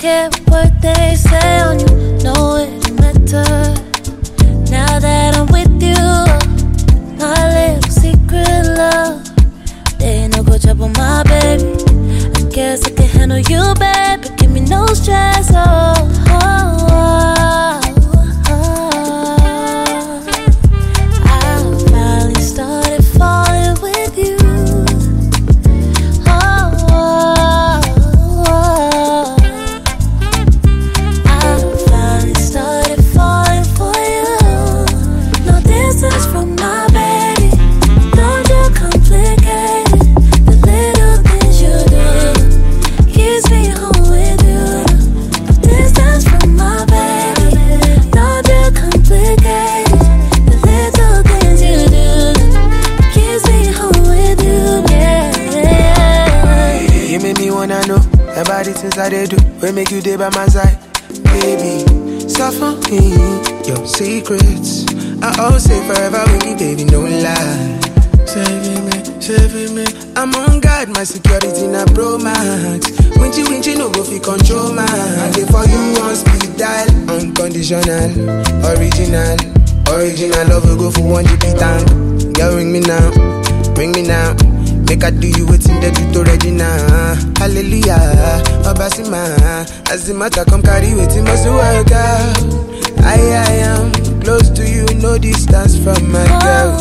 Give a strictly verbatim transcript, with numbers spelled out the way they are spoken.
care what they say on you, know it matter. Now that I'm with you, my little secret love, they ain't no go trouble my baby. I guess I can handle you, baby. Give me no stress, oh, oh, oh, oh. I finally started falling with you. Oh, oh, oh. I finally started falling for you. No distance from my baby. Don't you complicate it. The little things you do keeps me home with you. No distance from my baby. Don't you complicate it. The little things you do keeps me home with you. Yeah. You make me wanna know about the things I they do. We make you day by my side, baby. Suffer me your secrets. I always say forever with you, baby, no lie. Saving me, saving me. I'm on guard, my security na pro max. Winchy, winchy, no go fi control man. I dey for you on speed dial, unconditional, original, original love will go for one G B tank. Girl, ring me now, ring me now. Make I do you waiting there to already now. Hallelujah, Obasima. As the matter come carry waiting must work out. I, I am close to you, no distance from my girl.